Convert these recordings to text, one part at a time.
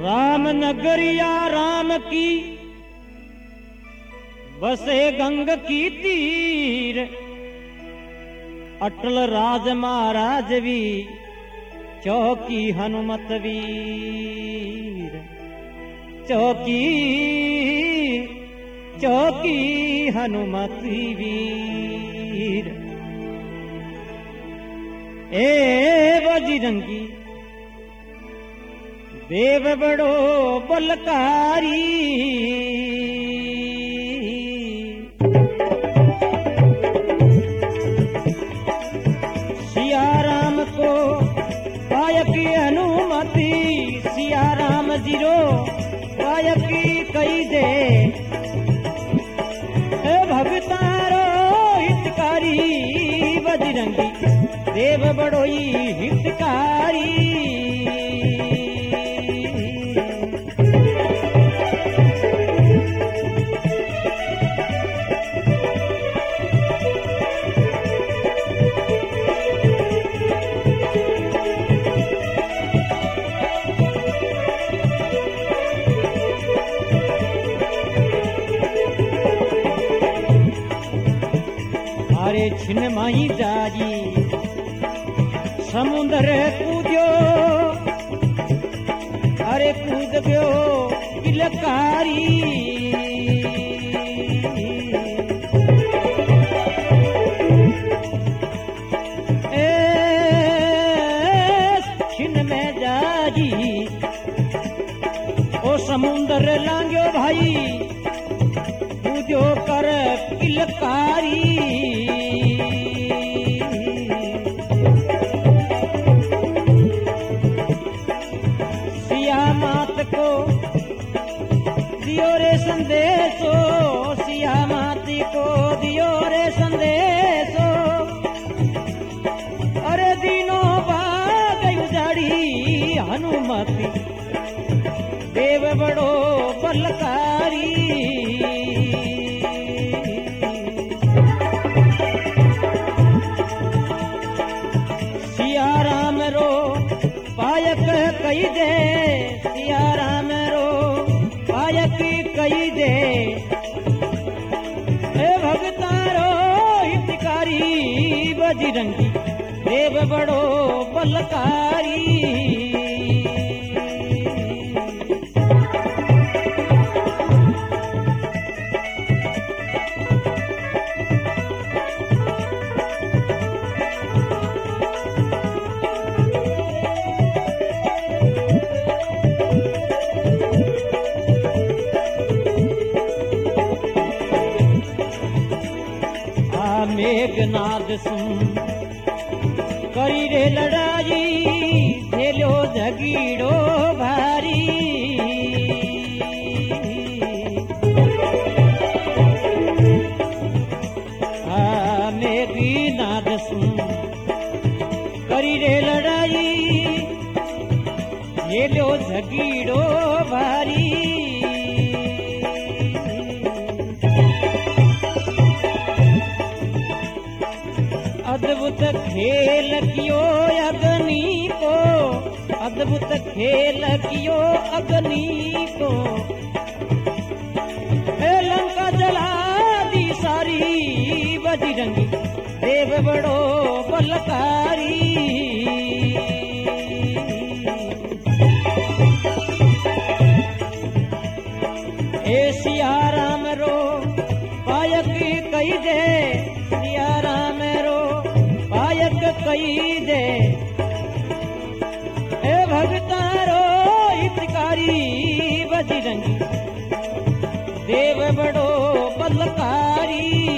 राम नगरिया राम की बसे गंग की तीर, अटल राज महाराज भी चौकी हनुमत वीर। चौकी चौकी हनुमत वीर। ए बजरंगी देव बड़ो बलकारी, सिया राम को पायक अनुमति, सिया राम जीरो पायक कई दे। भगतारो हितकारी बजरंगी देव बड़ोई हितकारी। अरे छिन माई जाजी समुंदर कूद्यो, अरे कूद गयो किलकारी। ए छिन में जाजी ओ समुंदर लांग्यो भाई, कूद्यो कर किलकारी। को दियो रे संदेशो, सिया माती को दियो रे संदेशो। अरे दिनों बाद उजाड़ी हनुमती देव बड़ो बलकारी। सिया राम रो पायक कई दे, सिया राम रो पायक कई दे। भगतारो हितकारी बजरंगी देव बड़ो बलकारी। मेघनाद सुन करी रे लड़ाई, झेलो झगीड़ो भारी। मेघनाद सुन करी रे लड़ाई, झेलो झगीड़ो भारी। अद्भुत खेल कियो अग्नि को, अद्भुत खेल कियो अग्नि को। लंका जला दी सारी बजरंगी देव बड़ो बलकारी। ए सिया राम रो पायक कई दे, सिया राम रो पायक कई दे। भगतारो हितकारी बजरंगी देव बड़ो बलकारी।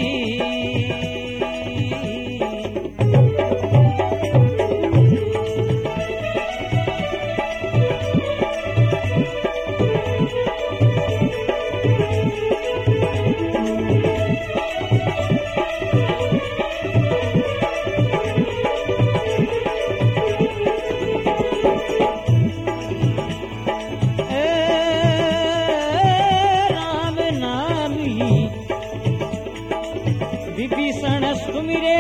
विभीषण सुमिरे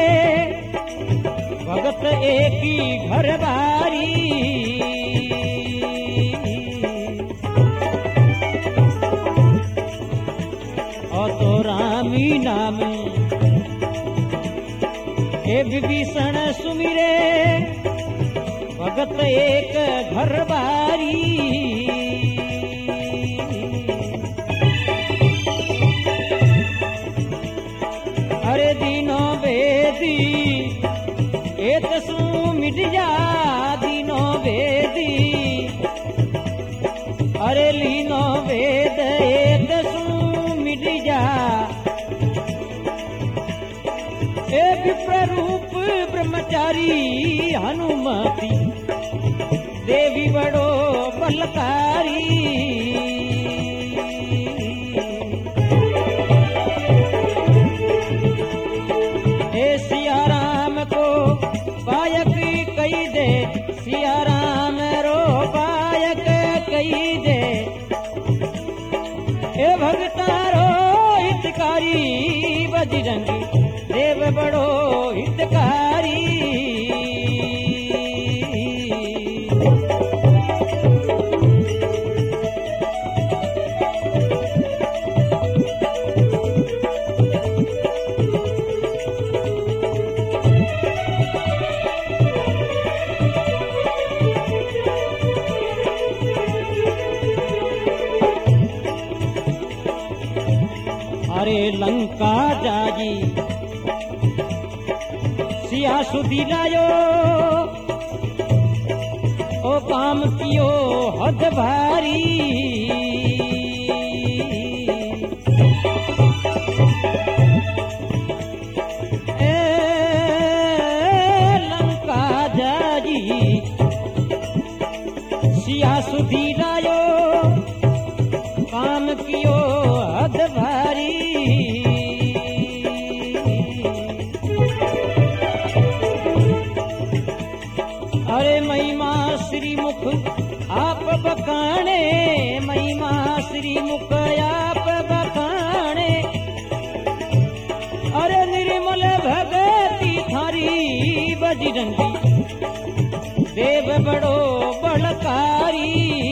भगत एक ही घर बारी। ए विभीषण सुमिरे भगत एक घर बारी। अरे दीनो बेदी एक सू मिट जा, दीनो बेदी अरे लीनो वेद एक सू मिट जा। ए विप्ररूप ब्रह्मचारी हनुमती देवी बड़ो बलकारी। ए सिया राम को बायक कही दे, सिया राम रो बायक कही दे। ए भगतारो हितकारी बजरंगी देव बड़ो हितकारी। अरे लंका जागी सिया सुधी लायो, ओ काम कियो हद भारी। ए लंका जागी सिया सुधी लायो, काम कियो हद भारी। अरे महिमा श्री मुख आप बखाने, महिमा श्री मुख आप बखाने। अरे निर्मल भगती थारी बजरंगी देव बड़ो बलकारी।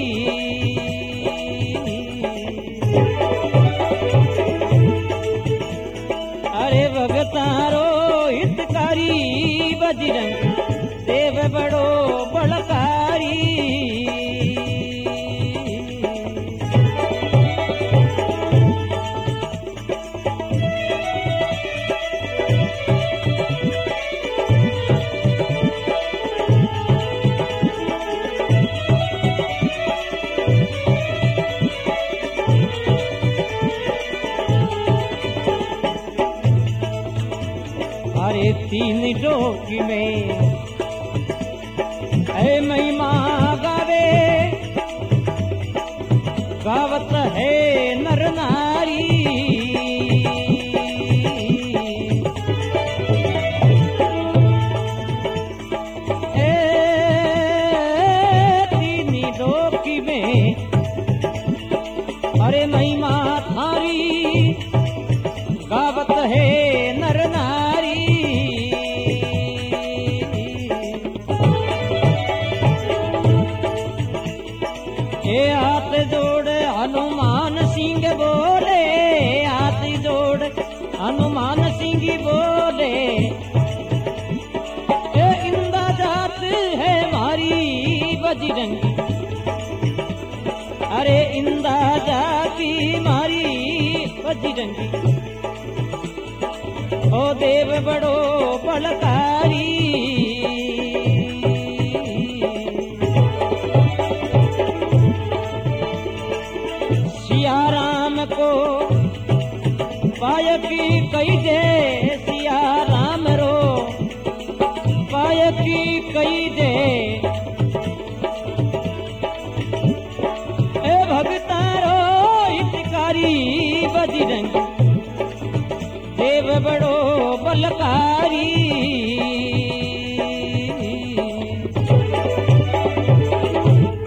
अरे भगतारो हितकारी बजरंगी देव बड़ो बलकारी। अरे तीन डोकी में है महिमा गावे, गावत है नर नारी। ए तीन डोकी में अरे महिमा थारी, गावत है नर नारी। ए हाथ जोड़ हनुमान सिंह बोले, हाथ जोड़ हनुमान सिंह बोले। ए इंदा जात है मारी बजरंगी, अरे इंदा जाती मारी बजरंगी। ओ देव बड़ो बलकारी। सिया राम को पायकी कही दे, सिया राम रो पायकी कही दे। ए भगतारो हितकारी बजरंगी देव बड़ो बलकारी।